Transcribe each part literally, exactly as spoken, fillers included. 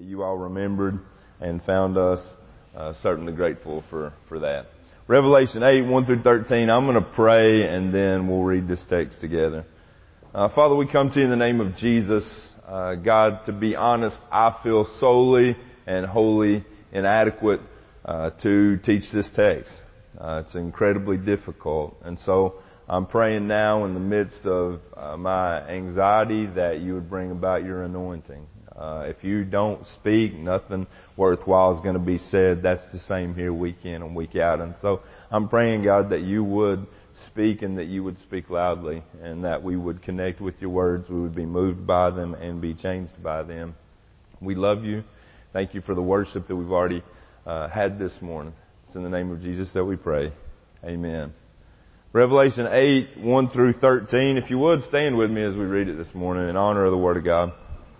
you all remembered and found us. Uh, certainly grateful for, for that. Revelation eight, one through thirteen. I'm going to pray and then we'll read this text together. Uh, Father, we come to you in the name of Jesus. Uh, God, to be honest, I feel solely and wholly inadequate uh, to teach this text. Uh, it's incredibly difficult. And so I'm praying now in the midst of uh, my anxiety that you would bring about your anointing. Uh, if you don't speak, nothing worthwhile is going to be said. That's the same here week in and week out. And so I'm praying, God, that you would speak and that you would speak loudly and that we would connect with your words. We would be moved by them and be changed by them. We love you. Thank you for the worship that we've already uh, had this morning. It's in the name of Jesus that we pray. Amen. Revelation eight, one through thirteen. If you would, stand with me as we read it this morning in honor of the Word of God.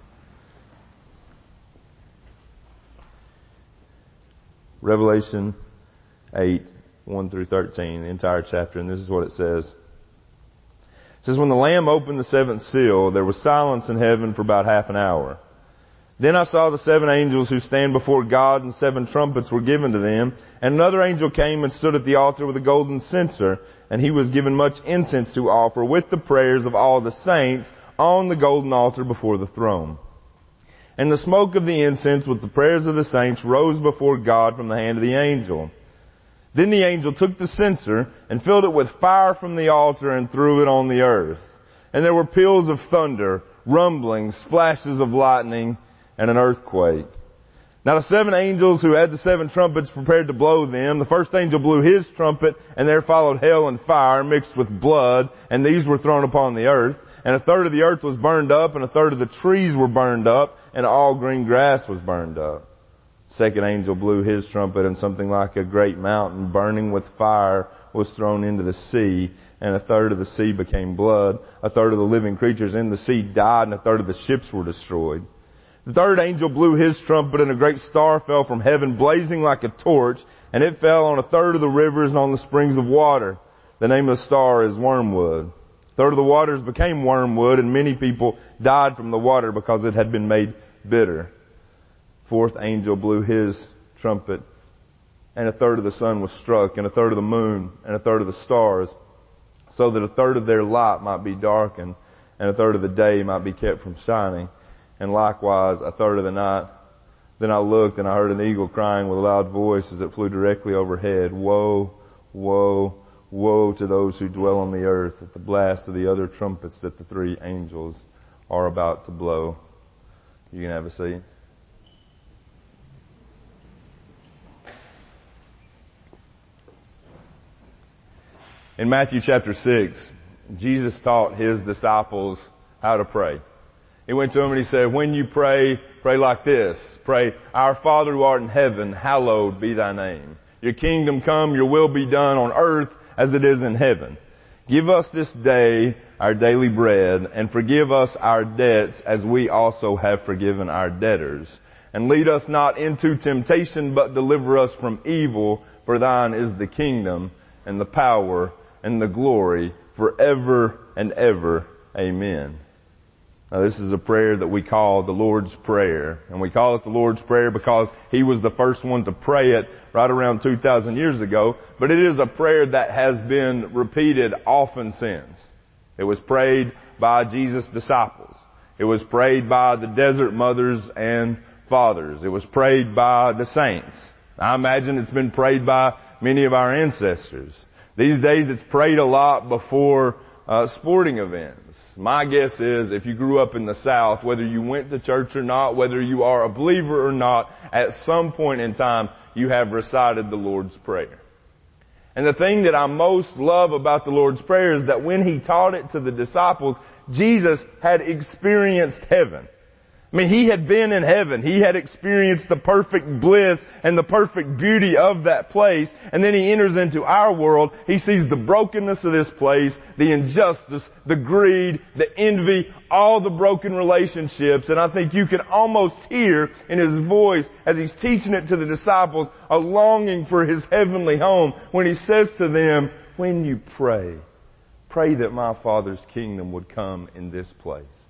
Revelation eight, one through thirteen, the entire chapter, and this is what it says. It says, when the Lamb opened the seventh seal, there was silence in heaven for about half an hour. Then I saw the seven angels who stand before God, and seven trumpets were given to them. And another angel came and stood at the altar with a golden censer, and he was given much incense to offer with the prayers of all the saints on the golden altar before the throne. And the smoke of the incense with the prayers of the saints rose before God from the hand of the angel. Then the angel took the censer and filled it with fire from the altar and threw it on the earth. And there were peals of thunder, rumblings, flashes of lightning, and an earthquake. Now the seven angels who had the seven trumpets prepared to blow them. The first angel blew his trumpet, and there followed hail and fire mixed with blood, and these were thrown upon the earth. And a third of the earth was burned up, and a third of the trees were burned up, and all green grass was burned up. The second angel blew his trumpet, and something like a great mountain burning with fire was thrown into the sea, and a third of the sea became blood. A third of the living creatures in the sea died, and a third of the ships were destroyed. The third angel blew his trumpet, and a great star fell from heaven, blazing like a torch, and it fell on a third of the rivers and on the springs of water. The name of the star is Wormwood. A third of the waters became wormwood, and many people died from the water because it had been made bitter. Fourth angel blew his trumpet, and a third of the sun was struck, and a third of the moon, and a third of the stars, so that a third of their light might be darkened, and a third of the day might be kept from shining, and likewise a third of the night. Then I looked, and I heard an eagle crying with a loud voice as it flew directly overhead, Woe, woe, woe to those who dwell on the earth at the blast of the other trumpets that the three angels are about to blow. You can have a seat. In Matthew chapter six, Jesus taught his disciples how to pray. He went to them and he said, when you pray, pray like this. Pray, Our Father who art in heaven, hallowed be thy name. Your kingdom come, your will be done on earth as it is in heaven. Give us this day our daily bread, and forgive us our debts as we also have forgiven our debtors. And lead us not into temptation, but deliver us from evil. For thine is the kingdom and the power and the glory forever and ever. Amen. Now this is a prayer that we call the Lord's Prayer. And we call it the Lord's Prayer because He was the first one to pray it right around two thousand years ago. But it is a prayer that has been repeated often since. It was prayed by Jesus' disciples. It was prayed by the desert mothers and fathers. It was prayed by the saints. I imagine it's been prayed by many of our ancestors. These days it's prayed a lot before uh, sporting events. My guess is if you grew up in the South, whether you went to church or not, whether you are a believer or not, at some point in time you have recited the Lord's Prayer. And the thing that I most love about the Lord's Prayer is that when He taught it to the disciples, Jesus had experienced heaven. I mean, He had been in heaven. He had experienced the perfect bliss and the perfect beauty of that place. And then He enters into our world. He sees the brokenness of this place, the injustice, the greed, the envy, all the broken relationships. And I think you can almost hear in His voice as He's teaching it to the disciples a longing for His heavenly home when He says to them, when you pray, pray that my Father's kingdom would come in this place.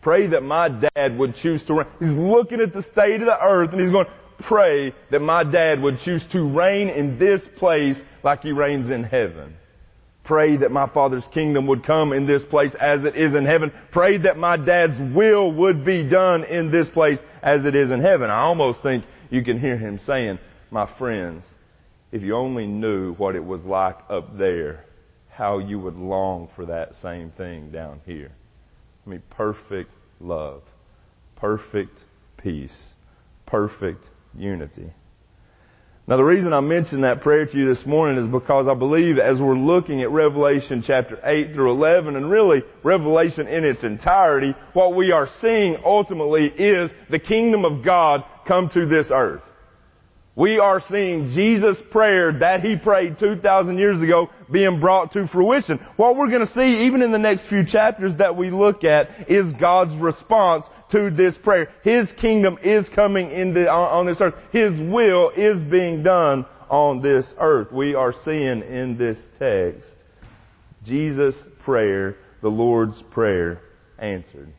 Pray that my dad would choose to reign. He's looking at the state of the earth and he's going, pray that my dad would choose to reign in this place like he reigns in heaven. Pray that my Father's kingdom would come in this place as it is in heaven. Pray that my dad's will would be done in this place as it is in heaven. I almost think you can hear him saying, my friends, if you only knew what it was like up there, how you would long for that same thing down here. I mean, perfect love, perfect peace, perfect unity. Now, the reason I mentioned that prayer to you this morning is because I believe as we're looking at Revelation chapter eight through eleven, and really Revelation in its entirety, what we are seeing ultimately is the kingdom of God come to this earth. We are seeing Jesus' prayer that He prayed two thousand years ago being brought to fruition. What we're going to see even in the next few chapters that we look at is God's response to this prayer. His kingdom is coming into, on this earth. His will is being done on this earth. We are seeing in this text Jesus' prayer, the Lord's Prayer, answered.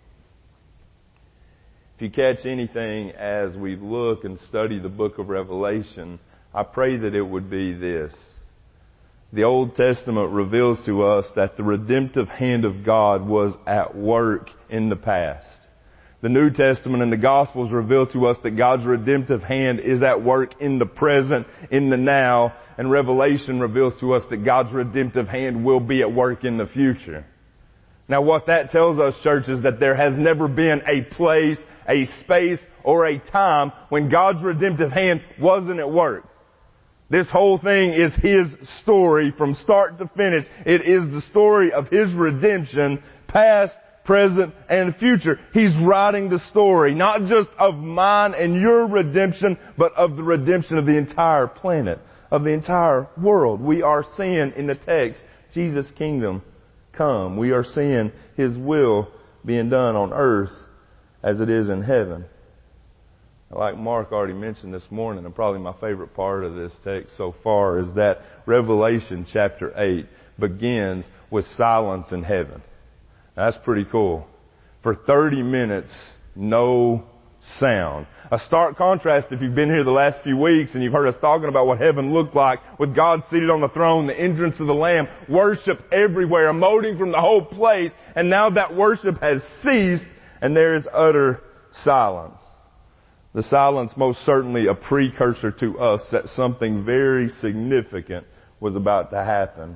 If you catch anything as we look and study the book of Revelation, I pray that it would be this. The Old Testament reveals to us that the redemptive hand of God was at work in the past. The New Testament and the Gospels reveal to us that God's redemptive hand is at work in the present, in the now, and Revelation reveals to us that God's redemptive hand will be at work in the future. Now what that tells us, church, is that there has never been a place, a space, or a time when God's redemptive hand wasn't at work. This whole thing is His story from start to finish. It is the story of His redemption, past, present, and future. He's writing the story, not just of mine and your redemption, but of the redemption of the entire planet, of the entire world. We are seeing in the text Jesus' kingdom come. We are seeing His will being done on earth as it is in heaven. Like Mark already mentioned this morning, and probably my favorite part of this text so far is that Revelation chapter eight begins with silence in heaven. That's pretty cool. For thirty minutes, no sound. A stark contrast if you've been here the last few weeks and you've heard us talking about what heaven looked like with God seated on the throne, the entrance of the Lamb, worship everywhere, emoting from the whole place, and now that worship has ceased and there is utter silence. The silence most certainly a precursor to us that something very significant was about to happen.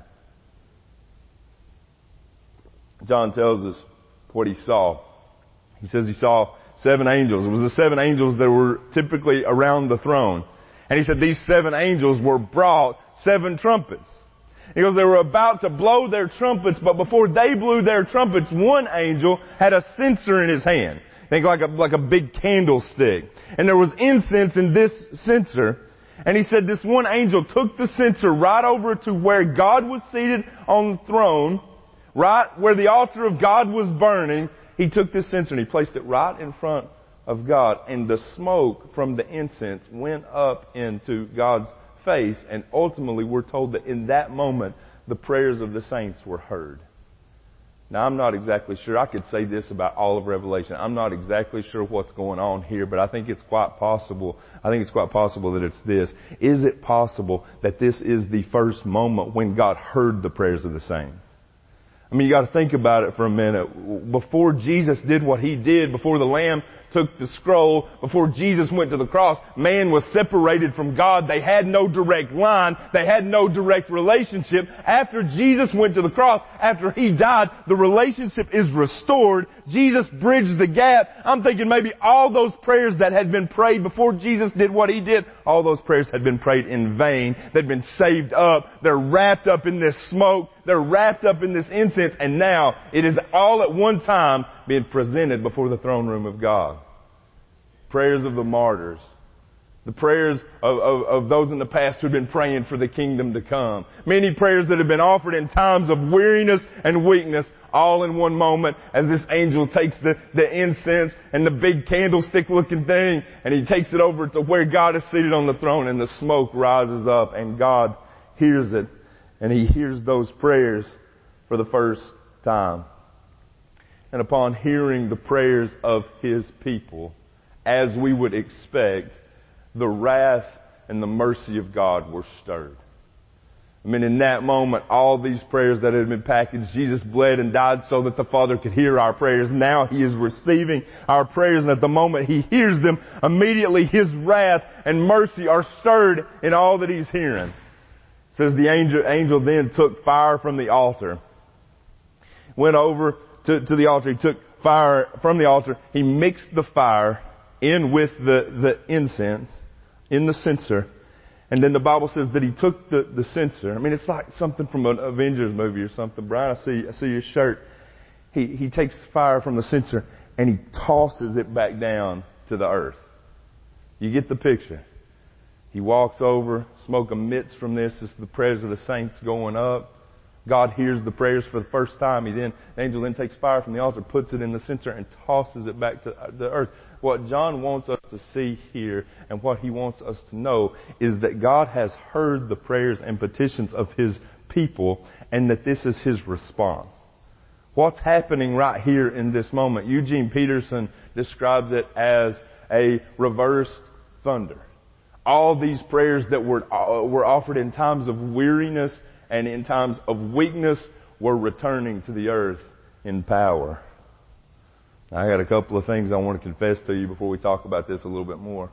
John tells us what he saw. He says he saw seven angels. It was the seven angels that were typically around the throne. And he said these seven angels were brought seven trumpets. He goes, they were about to blow their trumpets, but before they blew their trumpets, one angel had a censer in his hand. Think like a, like a big candlestick. And there was incense in this censer. And he said this one angel took the censer right over to where God was seated on the throne, right where the altar of God was burning. He took this censer and he placed it right in front of God. And the smoke from the incense went up into God's face. And ultimately we're told that in that moment, the prayers of the saints were heard. Now, I'm not exactly sure. I could say this about all of Revelation. I'm not exactly sure what's going on here, but I think it's quite possible. I think it's quite possible that it's this. Is it possible that this is the first moment when God heard the prayers of the saints? I mean, you got to think about it for a minute. Before Jesus did what He did, before the Lamb took the scroll, before Jesus went to the cross, man was separated from God. They had no direct line. They had no direct relationship. After Jesus went to the cross, after He died, the relationship is restored. Jesus bridged the gap. I'm thinking maybe all those prayers that had been prayed before Jesus did what He did, all those prayers had been prayed in vain. They'd been saved up. They're wrapped up in this smoke. They're wrapped up in this incense. And now it is all at one time being presented before the throne room of God. Prayers of the martyrs. The prayers of, of, of those in the past who have been praying for the kingdom to come. Many prayers that have been offered in times of weariness and weakness, all in one moment as this angel takes the, the incense and the big candlestick looking thing and he takes it over to where God is seated on the throne and the smoke rises up and God hears it and He hears those prayers for the first time. and upon hearing the prayers of His people, as we would expect, the wrath and the mercy of God were stirred. I mean, in that moment, all these prayers that had been packaged, Jesus bled and died so that the Father could hear our prayers. Now He is receiving our prayers, and at the moment He hears them, immediately His wrath and mercy are stirred in all that He's hearing. It says the angel, angel then took fire from the altar, went over to, to the altar. He took fire from the altar. He mixed the fire in with the, the incense in the censer. And then the Bible says that He took the, the censer. I mean, it's like something from an Avengers movie or something. Brian, I see, I see your shirt. He, he takes fire from the censer and He tosses it back down to the earth. You get the picture. He walks over, smoke emits from this. It's the prayers of the saints going up. God hears the prayers for the first time. He then, the angel then takes fire from the altar, puts it in the censer, and tosses it back to the earth. What John wants us to see here, and what he wants us to know, is that God has heard the prayers and petitions of His people, and that this is His response. What's happening right here in this moment? Eugene Peterson describes it as a reversed thunder. All these prayers that were, uh, were offered in times of weariness and in times of weakness were returning to the earth in power. I got a couple of things I want to confess to you before we talk about this a little bit more.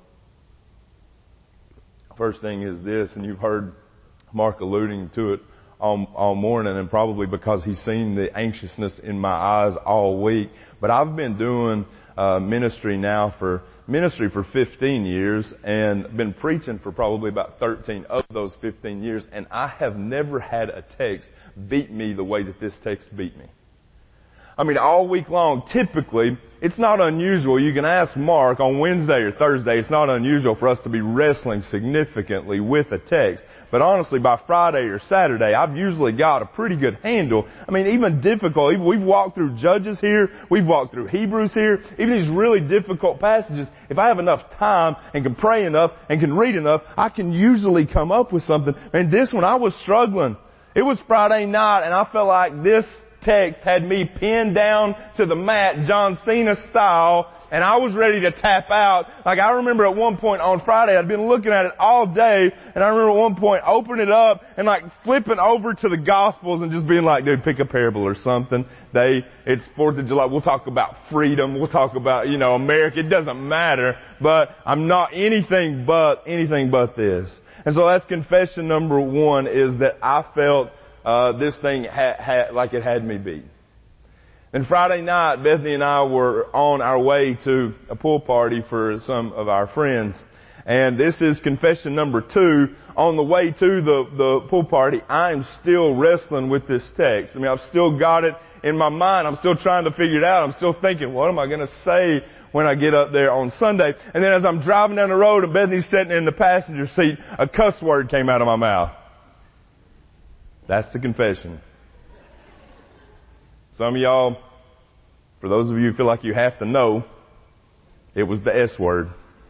First thing is this, and you've heard Mark alluding to it all, all morning, and probably because he's seen the anxiousness in my eyes all week. But I've been doing uh, ministry now for ministry for fifteen years, and been preaching for probably about thirteen of those fifteen years, and I have never had a text beat me the way that this text beat me. I mean, all week long, typically, it's not unusual. You can ask Mark on Wednesday or Thursday. It's not unusual for us to be wrestling significantly with a text. But honestly, by Friday or Saturday, I've usually got a pretty good handle. I mean, even difficult. We've walked through Judges here. We've walked through Hebrews here. Even these really difficult passages, if I have enough time and can pray enough and can read enough, I can usually come up with something. And this one, I was struggling. It was Friday night, and I felt like this text had me pinned down to the mat, John Cena style, and I was ready to tap out. Like, I remember at one point on Friday, I'd been looking at it all day, and I remember at one point opening it up and like flipping over to the Gospels and just being like, dude, pick a parable or something. They, it's fourth of July. We'll talk about freedom. We'll talk about, you know, America. It doesn't matter, but I'm not anything but, anything but this. And so that's confession number one, is that I felt Uh, this thing had, had, like it had me beat. And Friday night, Bethany and I were on our way to a pool party for some of our friends. And this is confession number two. On the way to the, the pool party, I'm still wrestling with this text. I mean, I've still got it in my mind. I'm still trying to figure it out. I'm still thinking, what am I going to say when I get up there on Sunday? And then as I'm driving down the road and Bethany's sitting in the passenger seat, a cuss word came out of my mouth. That's the confession. Some of y'all, for those of you who feel like you have to know, it was the S word.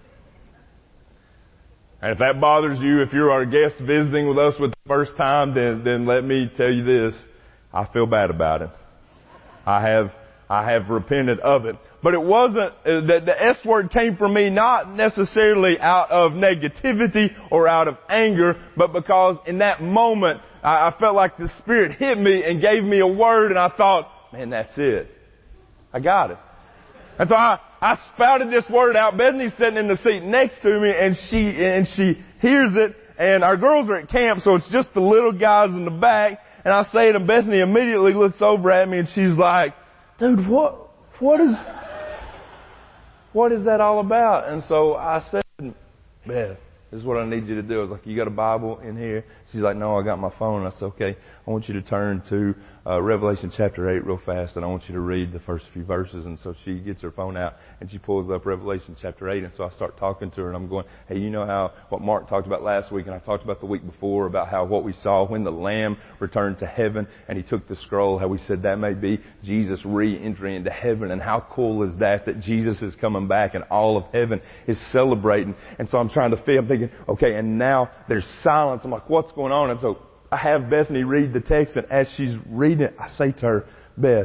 And if that bothers you, if you're our guest visiting with us for the first time, then, then let me tell you this. I feel bad about it. I have, I have repented of it. But it wasn't, the, the S word came from me not necessarily out of negativity or out of anger, but because in that moment, I, I felt like the Spirit hit me and gave me a word, and I thought, man, that's it. I got it. And so I, I spouted this word out. Bethany's sitting in the seat next to me, and she, and she hears it, and our girls are at camp, so it's just the little guys in the back, and I say it, and Bethany immediately looks over at me, and she's like, dude, what, what is, what is that all about? And so I said, Beth, this is what I need you to do. I was like, you got a Bible in here? She's like, no, I got my phone. I said, okay, I want you to turn to uh, Revelation chapter eight real fast, and I want you to read the first few verses. And so she gets her phone out, and she pulls up Revelation chapter eight. And so I start talking to her, and I'm going, hey, you know how what Mark talked about last week, and I talked about the week before, about how what we saw when the Lamb returned to heaven, and he took the scroll, how we said that may be Jesus re-entering into heaven. And how cool is that, that Jesus is coming back, and all of heaven is celebrating. And so I'm trying to feel, I'm thinking, okay, and now there's silence. I'm like, what's going on? And so I have Bethany read the text, and as she's reading it, I say to her, Beth,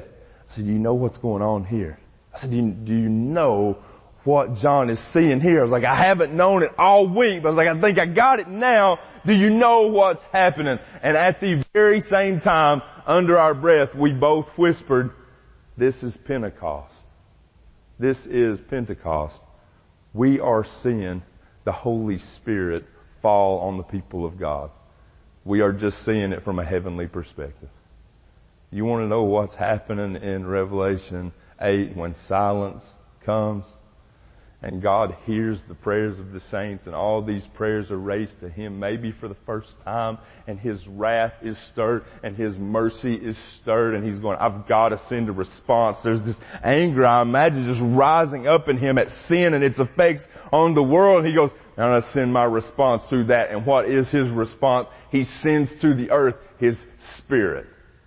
I said, do you know what's going on here? I said, do you, do you know what John is seeing here? I was like, I haven't known it all week, but I was like, I think I got it now. Do you know what's happening? And at the very same time, under our breath, we both whispered, this is Pentecost. This is Pentecost. We are seeing the Holy Spirit fall on the people of God. We are just seeing it from a heavenly perspective. You want to know what's happening in Revelation eight when silence comes and God hears the prayers of the saints and all these prayers are raised to Him maybe for the first time, and His wrath is stirred and His mercy is stirred, and He's going, I've got to send a response. There's this anger, I imagine, just rising up in Him at sin and its effects on the world. And He goes, now I send my response through that. And what is His response? He sends to the earth His Spirit.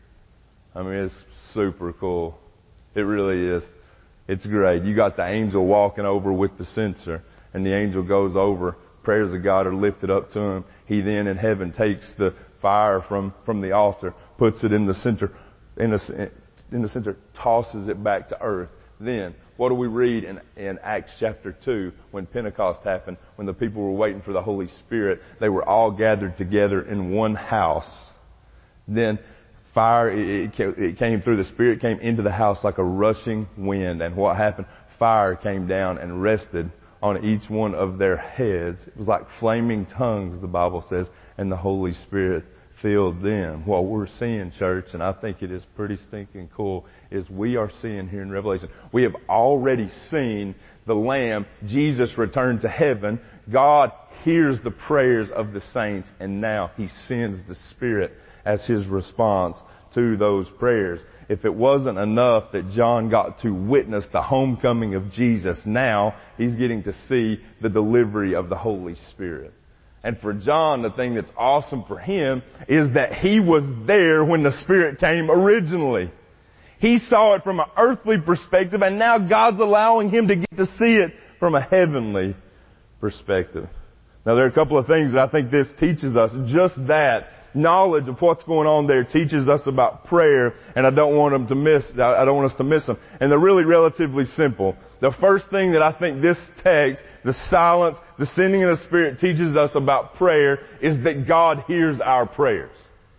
I mean, it's super cool. It really is. It's great. You got the angel walking over with the censer, and the angel goes over. Prayers of God are lifted up to him. He then in heaven takes the fire from, from the altar, puts it in the center, in the, in the center, tosses it back to earth. Then, what do we read in, in Acts chapter two when Pentecost happened, when the people were waiting for the Holy Spirit? They were all gathered together in one house. Then, fire, it, it came through, the Spirit came into the house like a rushing wind. And what happened? Fire came down and rested on each one of their heads. It was like flaming tongues, the Bible says, and the Holy Spirit filled them. What we're seeing, church, and I think it is pretty stinking cool, is we are seeing here in Revelation, we have already seen the Lamb, Jesus, return to heaven. God hears the prayers of the saints, and now He sends the Spirit as His response to those prayers. If it wasn't enough that John got to witness the homecoming of Jesus, now he's getting to see the delivery of the Holy Spirit. And for John, the thing that's awesome for him is that he was there when the Spirit came originally. He saw it from an earthly perspective, and now God's allowing him to get to see it from a heavenly perspective. Now, there are a couple of things that I think this teaches us. Just that knowledge of what's going on there teaches us about prayer, and I don't want them to miss, I don't want us to miss them. And they're really relatively simple. The first thing that I think this text, the silence, the sending of the Spirit teaches us about prayer is that God hears our prayers.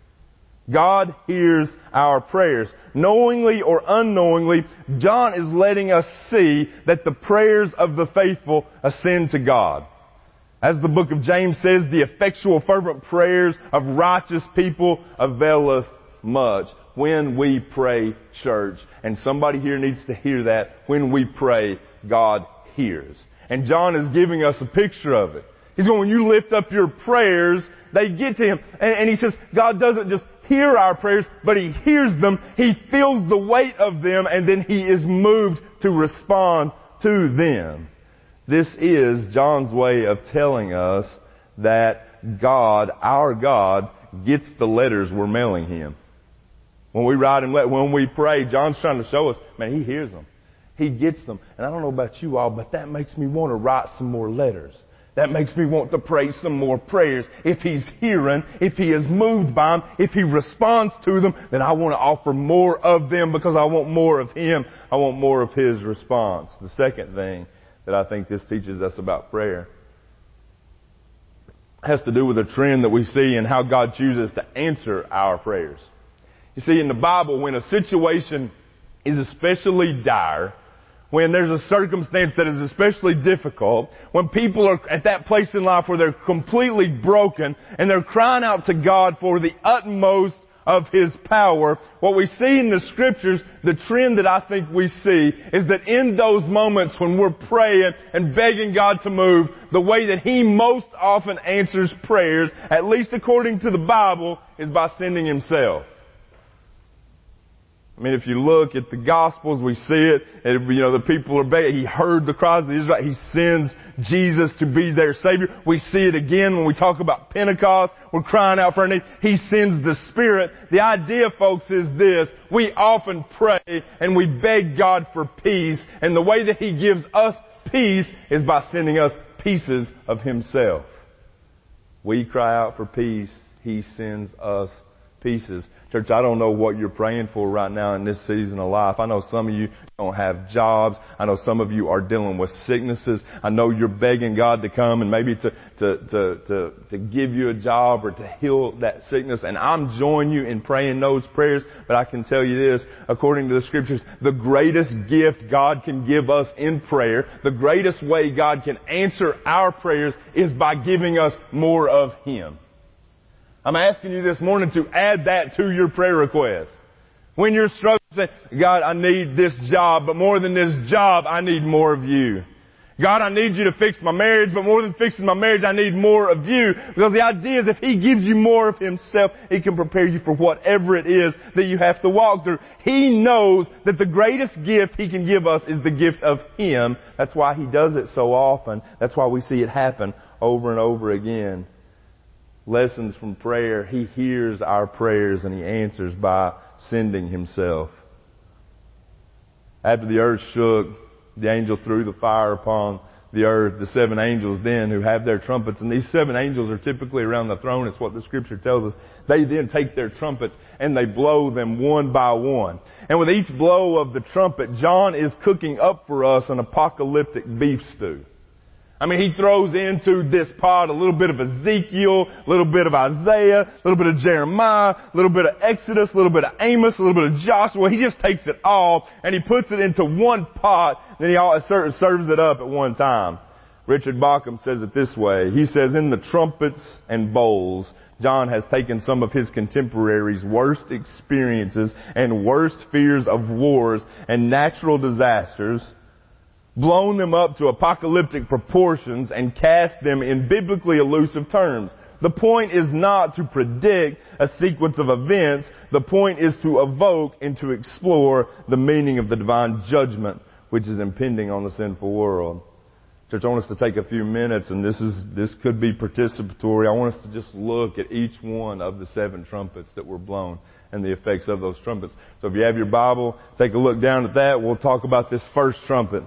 God hears our prayers. Knowingly or unknowingly, John is letting us see that the prayers of the faithful ascend to God. As the book of James says, the effectual fervent prayers of righteous people availeth much. When we pray, church, and somebody here needs to hear that, when we pray, God hears. And John is giving us a picture of it. He's going, when you lift up your prayers, they get to Him. And, and he says, God doesn't just hear our prayers, but He hears them. He feels the weight of them, and then He is moved to respond to them. This is John's way of telling us that God, our God, gets the letters we're mailing Him. When we write Him, when we pray, John's trying to show us, man, He hears them. He gets them. And I don't know about you all, but that makes me want to write some more letters. That makes me want to pray some more prayers. If He's hearing, if He is moved by them, if He responds to them, then I want to offer more of them because I want more of Him. I want more of His response. The second thing that I think this teaches us about prayer has to do with a trend that we see in how God chooses to answer our prayers. You see, in the Bible, when a situation is especially dire, when there's a circumstance that is especially difficult, when people are at that place in life where they're completely broken and they're crying out to God for the utmost of His power, what we see in the Scriptures, the trend that I think we see, is that in those moments when we're praying and begging God to move, the way that He most often answers prayers, at least according to the Bible, is by sending Himself. I mean, if you look at the Gospels, we see it. And, you know, the people are begging. He heard the cries of the Israelites. He sends Jesus to be their Savior. We see it again when we talk about Pentecost. We're crying out for our need. He sends the Spirit. The idea, folks, is this. We often pray and we beg God for peace. And the way that He gives us peace is by sending us pieces of Himself. We cry out for peace. He sends us pieces. Church, I don't know what you're praying for right now in this season of life. I know some of you don't have jobs. I know some of you are dealing with sicknesses. I know you're begging God to come and maybe to, to, to, to, to give you a job or to heal that sickness. And I'm joining you in praying those prayers. But I can tell you this, according to the scriptures, the greatest gift God can give us in prayer, the greatest way God can answer our prayers is by giving us more of Him. I'm asking you this morning to add that to your prayer request. When you're struggling, say, God, I need this job, but more than this job, I need more of you. God, I need you to fix my marriage, but more than fixing my marriage, I need more of you. Because the idea is if He gives you more of Himself, He can prepare you for whatever it is that you have to walk through. He knows that the greatest gift He can give us is the gift of Him. That's why He does it so often. That's why we see it happen over and over again. Lessons from prayer. He hears our prayers and He answers by sending Himself. After the earth shook, the angel threw the fire upon the earth. The seven angels then who have their trumpets, and these seven angels are typically around the throne. It's what the scripture tells us. They then take their trumpets and they blow them one by one. And with each blow of the trumpet, John is cooking up for us an apocalyptic beef stew. I mean, he throws into this pot a little bit of Ezekiel, a little bit of Isaiah, a little bit of Jeremiah, a little bit of Exodus, a little bit of Amos, a little bit of Joshua. He just takes it all and he puts it into one pot, then he all serves it up at one time. Richard Bauckham says it this way. He says, in the trumpets and bowls, John has taken some of his contemporaries' worst experiences and worst fears of wars and natural disasters, blown them up to apocalyptic proportions and cast them in biblically elusive terms. The point is not to predict a sequence of events. The point is to evoke and to explore the meaning of the divine judgment which is impending on the sinful world. Church, I want us to take a few minutes, and this is this could be participatory. I want us to just look at each one of the seven trumpets that were blown and the effects of those trumpets. So if you have your Bible, take a look down at that. We'll talk about this first trumpet.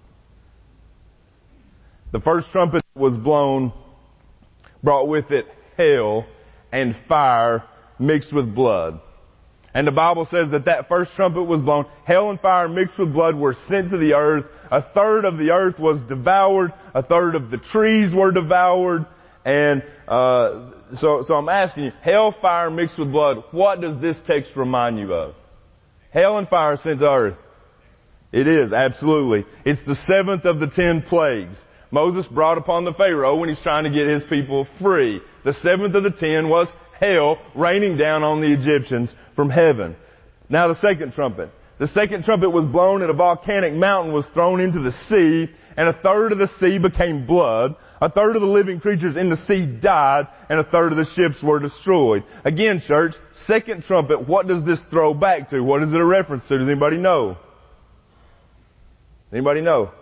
The first trumpet was blown, brought with it hail and fire mixed with blood. And the Bible says that that first trumpet was blown. Hail and fire mixed with blood were sent to the earth. A third of the earth was devoured. A third of the trees were devoured. And uh so so I'm asking you, hail, fire mixed with blood, what does this text remind you of? Hail and fire sent to earth. It is, absolutely. It's the seventh of the ten plagues Moses brought upon the Pharaoh when he's trying to get his people free. The seventh of the ten was hail raining down on the Egyptians from heaven. Now the second trumpet. The second trumpet was blown and a volcanic mountain was thrown into the sea, and a third of the sea became blood. A third of the living creatures in the sea died, and a third of the ships were destroyed. Again, church, second trumpet, what does this throw back to? What is it a reference to? Does anybody know? Anybody know?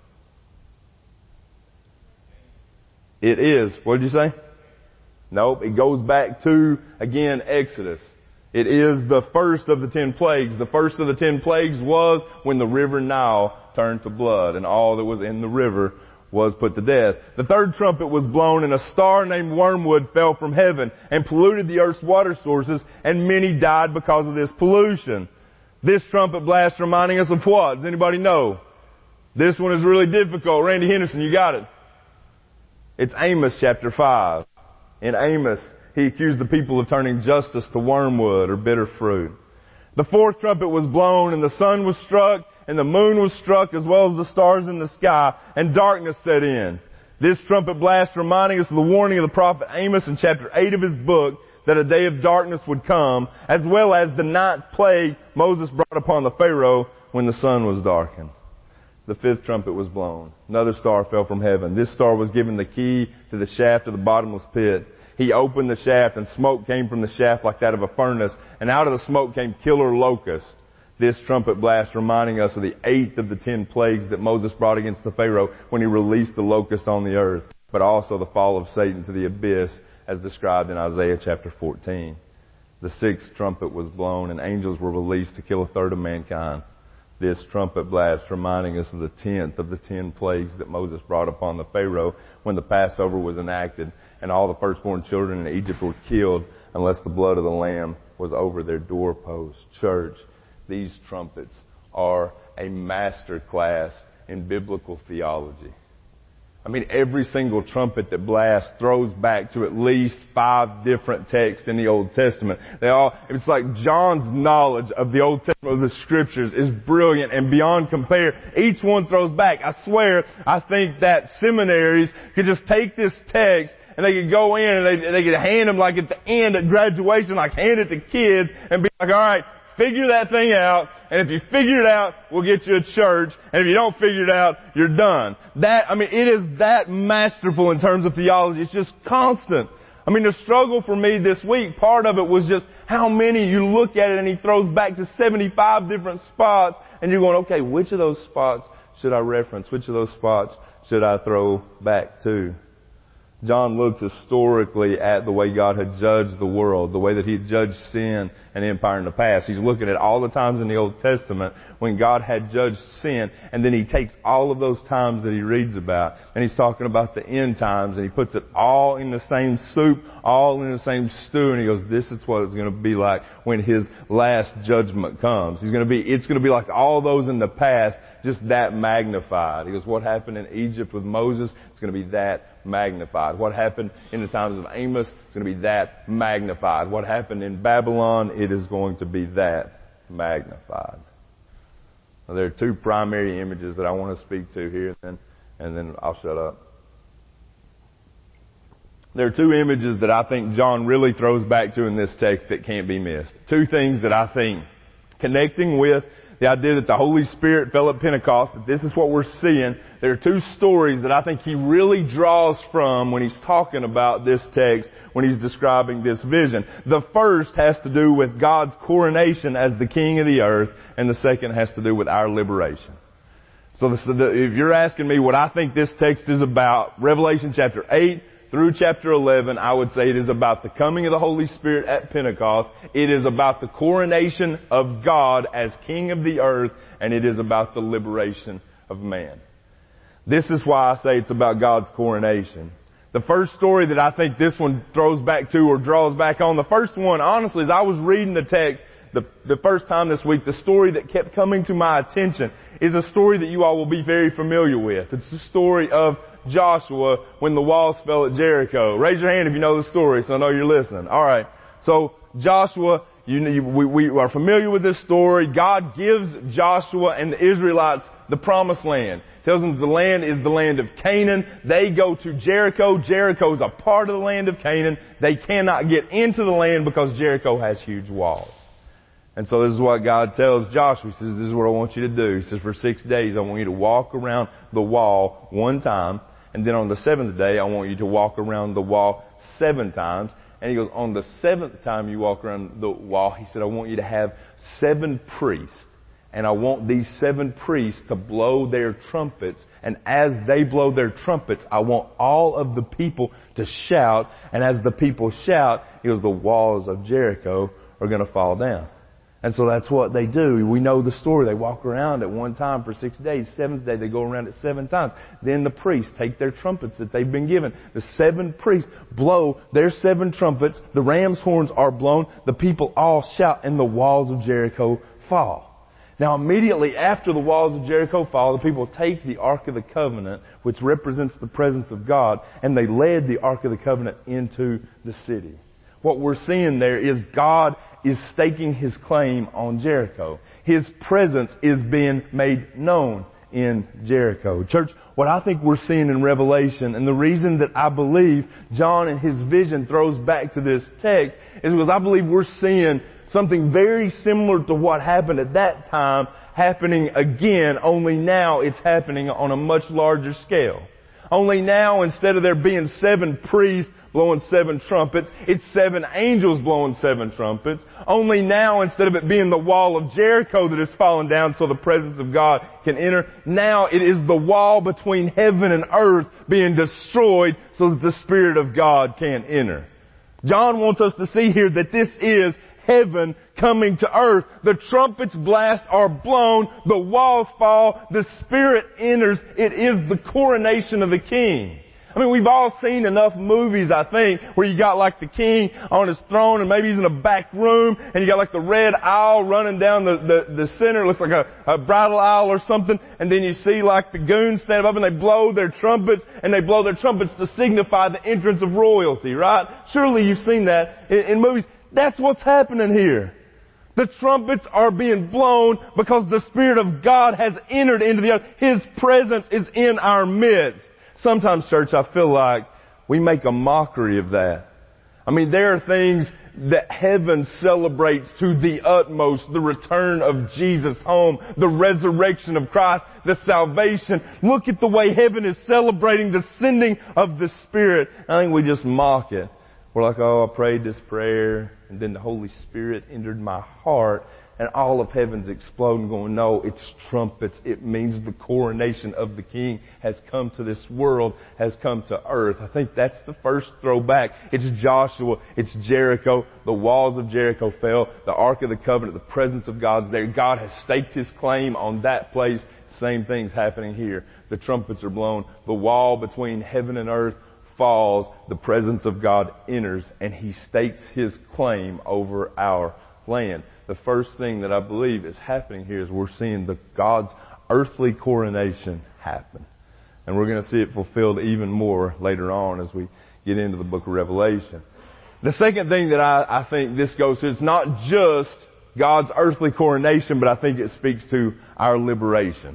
It is. What did you say? Nope. It goes back to, again, Exodus. It is the first of the ten plagues. The first of the ten plagues was when the river Nile turned to blood and all that was in the river was put to death. The third trumpet was blown and a star named Wormwood fell from heaven and polluted the earth's water sources, and many died because of this pollution. This trumpet blast reminding us of what? Does anybody know? This one is really difficult. Randy Henderson, you got it. It's Amos chapter five. In Amos, he accused the people of turning justice to wormwood or bitter fruit. The fourth trumpet was blown and the sun was struck and the moon was struck as well as the stars in the sky, and darkness set in. This trumpet blast reminding us of the warning of the prophet Amos in chapter eight of his book that a day of darkness would come, as well as the ninth plague Moses brought upon the Pharaoh when the sun was darkened. The fifth trumpet was blown. Another star fell from heaven. This star was given the key to the shaft of the bottomless pit. He opened the shaft and smoke came from the shaft like that of a furnace, and out of the smoke came killer locusts. This trumpet blast reminding us of the eighth of the ten plagues that Moses brought against the Pharaoh when he released the locust on the earth, but also the fall of Satan to the abyss as described in Isaiah chapter fourteen. The sixth trumpet was blown and angels were released to kill a third of mankind. This trumpet blast reminding us of the tenth of the ten plagues that Moses brought upon the Pharaoh when the Passover was enacted and all the firstborn children in Egypt were killed unless the blood of the lamb was over their doorposts. Church, these trumpets are a master class in biblical theology. I mean, every single trumpet that blasts throws back to at least five different texts in the Old Testament. They all, it's like John's knowledge of the Old Testament, of the Scriptures, is brilliant and beyond compare. Each one throws back. I swear, I think that seminaries could just take this text and they could go in and they, they could hand them like at the end at graduation, like hand it to kids and be like, all right, figure that thing out, and if you figure it out, we'll get you a church, and if you don't figure it out, you're done. That, I mean, it is that masterful in terms of theology. It's just constant. I mean, the struggle for me this week, part of it was just how many you look at it and he throws back to seventy-five different spots, and you're going, okay, which of those spots should I reference? Which of those spots should I throw back to? John looked historically at the way God had judged the world, the way that He had judged sin and empire in the past. He's looking at all the times in the Old Testament when God had judged sin, and then He takes all of those times that He reads about, and He's talking about the end times, and He puts it all in the same soup, all in the same stew, and He goes, this is what it's going to be like when His last judgment comes. He's going to be, it's going to be like all those in the past, just that magnified. He goes, what happened in Egypt with Moses? It's going to be that magnified. What happened in the times of Amos? It's going to be that magnified. What happened in Babylon? It is going to be that magnified. Now, there are two primary images that I want to speak to here, and then, and then I'll shut up. There are two images that I think John really throws back to in this text that can't be missed. Two things that I think, connecting with the idea that the Holy Spirit fell at Pentecost, that this is what we're seeing. There are two stories that I think he really draws from when he's talking about this text, when he's describing this vision. The first has to do with God's coronation as the King of the earth, and the second has to do with our liberation. So this, if you're asking me what I think this text is about, Revelation chapter eight through chapter eleven, I would say it is about the coming of the Holy Spirit at Pentecost. It is about the coronation of God as King of the earth, and it is about the liberation of man. This is why I say it's about God's coronation. The first story that I think this one throws back to or draws back on, the first one, honestly, as I was reading the text the, the first time this week, the story that kept coming to my attention is a story that you all will be very familiar with. It's the story of Joshua when the walls fell at Jericho. Raise your hand if you know the story, so I know you're listening. All right. So Joshua, you, you, we, we are familiar with this story. God gives Joshua and the Israelites the promised land. Tells them the land is the land of Canaan. They go to Jericho. Jericho is a part of the land of Canaan. They cannot get into the land because Jericho has huge walls. And so this is what God tells Joshua. He says, this is what I want you to do. He says, for six days I want you to walk around the wall one time. And then on the seventh day, I want you to walk around the wall seven times. And he goes, on the seventh time you walk around the wall, he said, I want you to have seven priests. And I want these seven priests to blow their trumpets. And as they blow their trumpets, I want all of the people to shout. And as the people shout, he goes, the walls of Jericho are going to fall down. And so that's what they do. We know the story. They walk around at one time for six days. Seventh day, they go around it seven times. Then the priests take their trumpets that they've been given. The seven priests blow their seven trumpets. The ram's horns are blown. The people all shout, and the walls of Jericho fall. Now, immediately after the walls of Jericho fall, the people take the Ark of the Covenant, which represents the presence of God, and they led the Ark of the Covenant into the city. What we're seeing there is God is staking His claim on Jericho. His presence is being made known in Jericho. Church, what I think we're seeing in Revelation, and the reason that I believe John in his vision throws back to this text, is because I believe we're seeing something very similar to what happened at that time happening again, only now it's happening on a much larger scale. Only now, instead of there being seven priests blowing seven trumpets, it's seven angels blowing seven trumpets. Only now, instead of it being the wall of Jericho that is fallen down so the presence of God can enter, now it is the wall between heaven and earth being destroyed so that the Spirit of God can enter. John wants us to see here that this is heaven coming to earth. The trumpets blast are blown, the walls fall, the Spirit enters. It is the coronation of the King. I mean, we've all seen enough movies, I think, where you got like the king on his throne and maybe he's in a back room and you got like the red aisle running down the, the, the center. It looks like a, a bridal aisle or something. And then you see like the goons stand up and they blow their trumpets and they blow their trumpets to signify the entrance of royalty, right? Surely you've seen that in, in movies. That's what's happening here. The trumpets are being blown because the Spirit of God has entered into the earth. His presence is in our midst. Sometimes, church, I feel like we make a mockery of that. I mean, there are things that heaven celebrates to the utmost. The return of Jesus home, the resurrection of Christ, the salvation. Look at the way heaven is celebrating the sending of the Spirit. I think we just mock it. We're like, oh, I prayed this prayer, and then the Holy Spirit entered my heart, and all of heaven's exploding, going, no, it's trumpets. It means the coronation of the King has come to this world, has come to earth. I think that's the first throwback. It's Joshua. It's Jericho. The walls of Jericho fell. The Ark of the Covenant, the presence of God's there. God has staked His claim on that place. Same thing's happening here. The trumpets are blown. The wall between heaven and earth falls. The presence of God enters, and He stakes His claim over our land. The first thing that I believe is happening here is we're seeing the God's earthly coronation happen. And we're going to see it fulfilled even more later on as we get into the book of Revelation. The second thing that I, I think this goes to, it's not just God's earthly coronation, but I think it speaks to our liberation.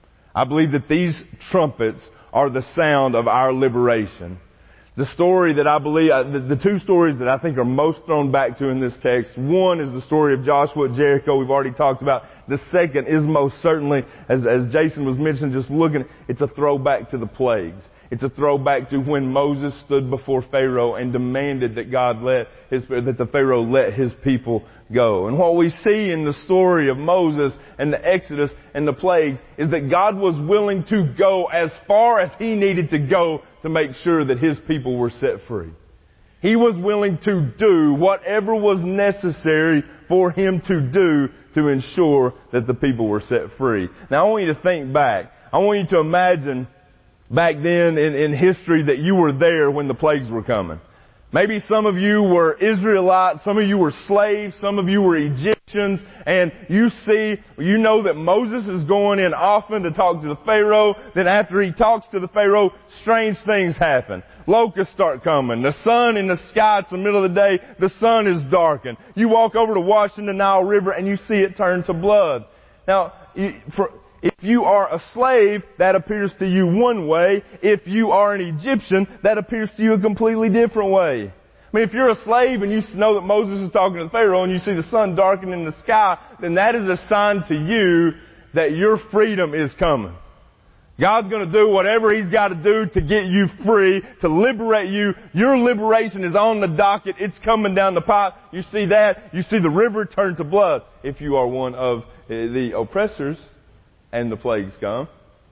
I believe that these trumpets are the sound of our liberation. The story that I believe, the, the two stories that I think are most thrown back to in this text, one is the story of Joshua at Jericho, we've already talked about. The second is most certainly, as, as Jason was mentioning, just looking, it's a throwback to the plagues. It's a throwback to when Moses stood before Pharaoh and demanded that God let his, that the Pharaoh let his people go. And what we see in the story of Moses and the Exodus and the plagues is that God was willing to go as far as He needed to go to make sure that His people were set free. He was willing to do whatever was necessary for Him to do to ensure that the people were set free. Now I want you to think back. I want you to imagine back then in, in history that you were there when the plagues were coming. Maybe some of you were Israelites, some of you were slaves, some of you were Egyptians, and you see, you know that Moses is going in often to talk to the Pharaoh. Then after he talks to the Pharaoh, strange things happen. Locusts start coming. The sun in the sky, it's the middle of the day, the sun is darkened. You walk over to washing the Nile River and you see it turn to blood. Now, for, if you are a slave, that appears to you one way. If you are an Egyptian, that appears to you a completely different way. I mean, if you're a slave and you know that Moses is talking to the Pharaoh and you see the sun darkening in the sky, then that is a sign to you that your freedom is coming. God's going to do whatever He's got to do to get you free, to liberate you. Your liberation is on the docket. It's coming down the pipe. You see that. You see the river turn to blood. If you are one of the oppressors and the plagues come,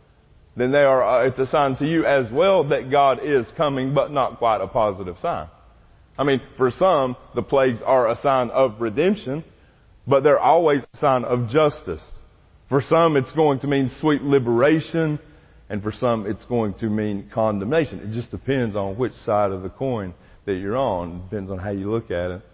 then they are, uh, it's a sign to you as well that God is coming, but not quite a positive sign. I mean, for some, the plagues are a sign of redemption, but they're always a sign of justice. For some, it's going to mean sweet liberation, and for some, it's going to mean condemnation. It just depends on which side of the coin that you're on. It depends on how you look at it.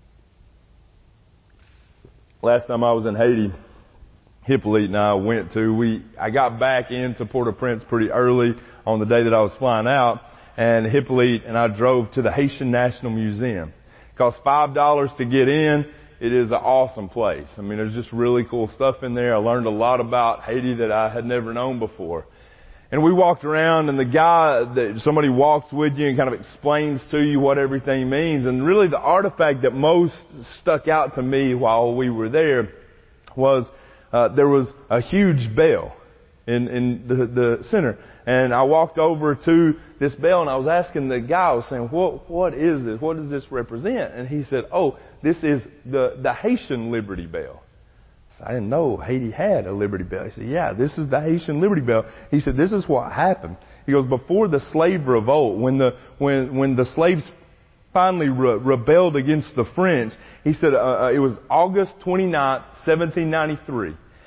Last time I was in Haiti, Hippolyte and I went to, we, I got back into Port-au-Prince pretty early on the day that I was flying out, and Hippolyte and I drove to the Haitian National Museum. It cost five dollars to get in. It is an awesome place. I mean, there's just really cool stuff in there. I learned a lot about Haiti that I had never known before. And we walked around, and the guy, that somebody walks with you and kind of explains to you what everything means. And really the artifact that most stuck out to me while we were there was uh, there was a huge bell in, in the, the center. And I walked over to this bell, and I was asking the guy, I was saying, what, what is this? What does this represent? And he said, oh, this is the, the Haitian Liberty Bell. So I didn't know Haiti had a Liberty Bell. He said, yeah, this is the Haitian Liberty Bell. He said, this is what happened. He goes, before the slave revolt, when the, when, when the slaves finally re- rebelled against the French, he said, uh, it was August twenty-ninth, seventeen ninety-three.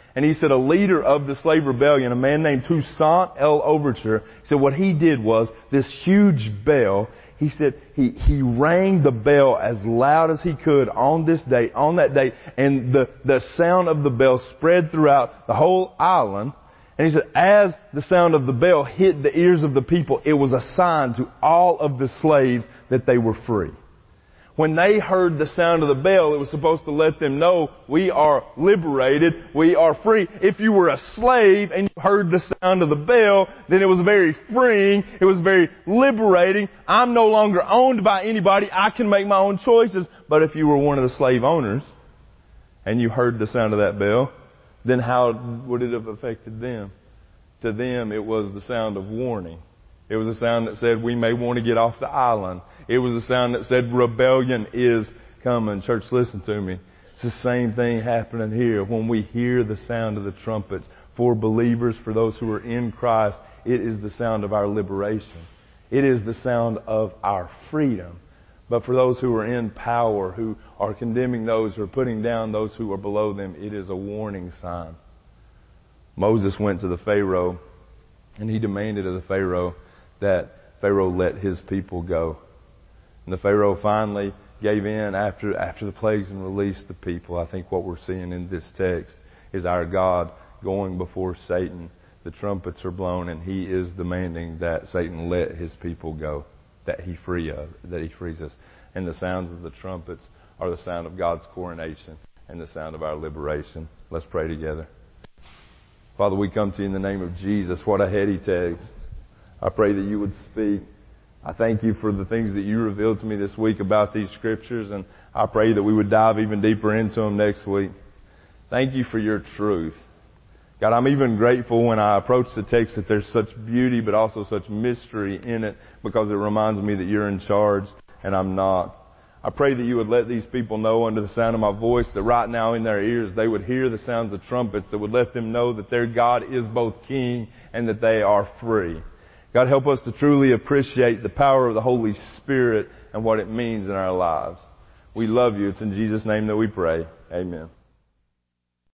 And he said a leader of the slave rebellion, a man named Toussaint L'Ouverture, said what he did was this huge bell. He said he, he rang the bell as loud as he could on this day, on that day, and the, the sound of the bell spread throughout the whole island. And he said as the sound of the bell hit the ears of the people, it was a sign to all of the slaves that they were free. When they heard the sound of the bell, it was supposed to let them know we are liberated, we are free. If you were a slave and you heard the sound of the bell, then it was very freeing, it was very liberating. I'm no longer owned by anybody, I can make my own choices. But if you were one of the slave owners and you heard the sound of that bell, then how would it have affected them? To them, it was the sound of warning. It was a sound that said we may want to get off the island. It was a sound that said rebellion is coming. Church, listen to me. It's the same thing happening here. When we hear the sound of the trumpets, for believers, for those who are in Christ, it is the sound of our liberation. It is the sound of our freedom. But for those who are in power, who are condemning those, who are putting down those who are below them, it is a warning sign. Moses went to the Pharaoh and he demanded of the Pharaoh that Pharaoh let his people go. And the Pharaoh finally gave in after after the plagues and released the people. I think what we're seeing in this text is our God going before Satan. The trumpets are blown and he is demanding that Satan let his people go, that he free us, that he frees us. And the sounds of the trumpets are the sound of God's coronation and the sound of our liberation. Let's pray together. Father, we come to you in the name of Jesus. What a heady text. I pray that you would speak. I thank you for the things that you revealed to me this week about these scriptures, and I pray that we would dive even deeper into them next week. Thank you for your truth. God, I'm even grateful when I approach the text that there's such beauty but also such mystery in it, because it reminds me that you're in charge and I'm not. I pray that you would let these people know under the sound of my voice that right now in their ears they would hear the sounds of trumpets that would let them know that their God is both King and that they are free. God, help us to truly appreciate the power of the Holy Spirit and what it means in our lives. We love you. It's in Jesus' name that we pray. Amen.